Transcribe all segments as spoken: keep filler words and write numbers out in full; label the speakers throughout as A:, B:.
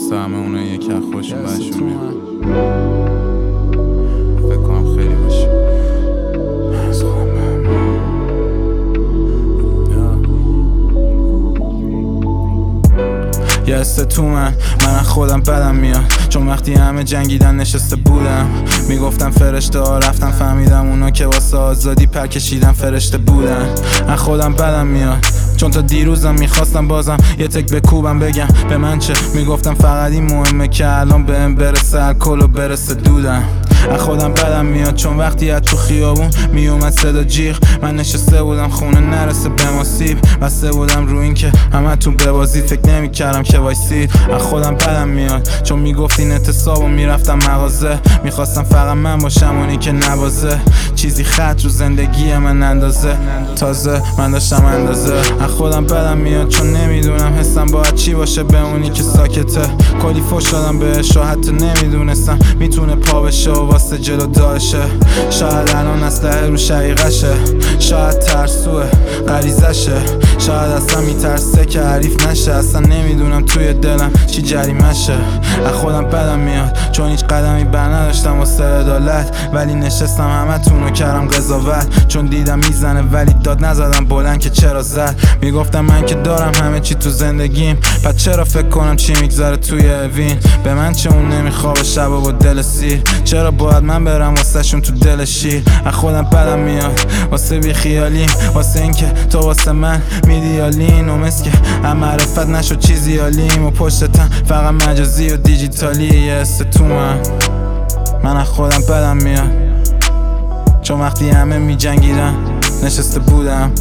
A: واسه همه اونه یکی از خوشون برشون میاد. فکر کنم خیلی باشه از خودم یه حسه تو من من از خودم بدم میاد، چون وقتی همه جنگیدن نشسته بودم میگفتم فرشته ها رفتن، فهمیدم اونا که واسه آزادی پر کشیدن فرشته بودن. از خودم بدم میاد چون تا دیروزم میخواستم بازم یه تک بکوبم بگم به من چه، میگفتم فقط این مهمه که الان بهم برسه الکل و برسه دودم. از خودم بدم میاد چون وقتی از تو خیابون میومد صدا جیغ، من نشسته بودم خونه نرسه به ما سیب، بسته بودم رو این که همه تون ببازید، فکر نمیکردم که وایسید. از خودم بدم میاد چون میگفتین اعتصاب و میرفتم مغازه، میخواستم فقط من باشم اونی که نبازه، چیزی خط رو زندگی من اندازه، تازه من داشتم اندازه. از خودم بدم میاد چون نمیدونم حسم باید چی باشه به اونی که ساکته، کلی فوش دادم بهش و حتی نمیدونستم میتونه پا بشه و واسه جلو داشه. شاید الان اسلحه رو شقیقشه، شاید ترسوه غریزشه، شاید اصلا میترسه که حریف نشه، اصلا نمیدونم توی دلم چی جریمشه. از خودم بدم میاد چون هیچ قدمی بر نداشتم واسه عدالت، ولی نشستم همه تونو کردم قضاوت، چون دیدم میزنه ولی داد نزدم بلند که چرا زد. میگفتم من که دارم همه چی تو زندگیم، پس چرا فکر کنم چی میگذره توی اوین، به من چه اون نمیخوابه شبا با دل سیر، چرا باید من برم واسه شون تو دل شیر. از خودم بدم میاد واسه بی خیالیم، واسه این که تو واسه من میدیالین و مثل که هم معرفت نشد چیزی عالیم و پشتتم فقط مجازی و دیجیتالی. یه حسه تو من من از خودم بدم میاد چون وقتی همه می جنگیدن نشسته بودم.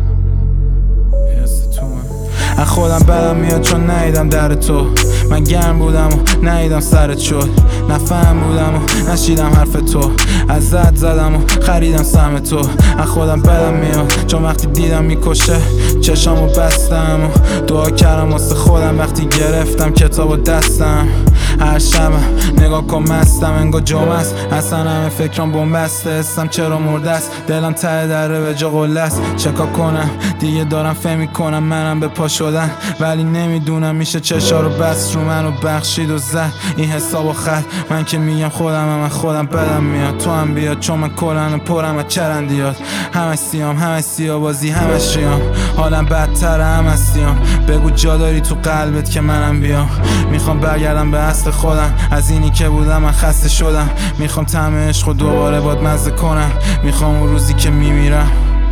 A: از خودم بدم میاد چون ندیدم در تو، من گرم بودم و ندیدم سرت شد، نفهم بودم و نشیدم حرف تو، ازت زدم و خریدم سهم تو. از خودم بدم میاد چون وقتی دیدم میکشه چشامو بستم و دعا کردم واسه خودم، وقتی گرفتم کتابو دستم هر شب نگاه کن مستم انگار جمعه است، اصلا همه فکرام بومبسته، اسم چرا مرده است، دلم ته دره به جا قله است، چکا کنم دیگه دارم فهم میکنم منم به پا شدن، ولی نمیدونم میشه چشا رو بست رو منو بخشید و زد این حساب و خط. من که میگم خودم هم خودم بدم میاد، تو هم بیاد چون من کلن پرم از چرندیات، همش سیام همش سیاه بازی همش ریام، حالم بدتر هم سیام، بگو جا داری تو قلبت که منم بیام، میخوام برگردم به اصل خودم، از اینی که بودم من خسته شدم، میخوام طعم عشق و دوباره باد مزه کنم، میخوام اون روزی که میمیرم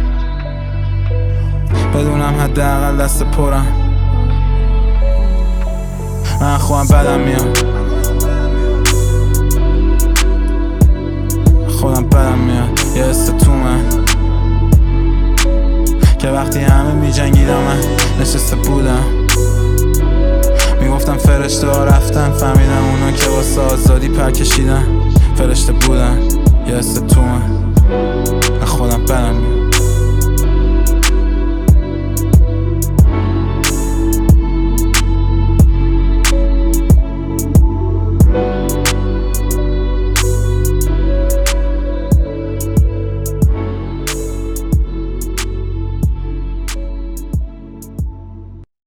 A: بدونم حداقل دست پرم. من خودم بدم میاد خودم بدم میاد یه حس تو من که وقتی همه می جنگیدم من نشسته بودم، میگفتم فرشته ها رفتن، فهمیدم اونا که واسه آزادی پر کشیدن فرشته بودن. یه حس تو من خودم بدم میاد.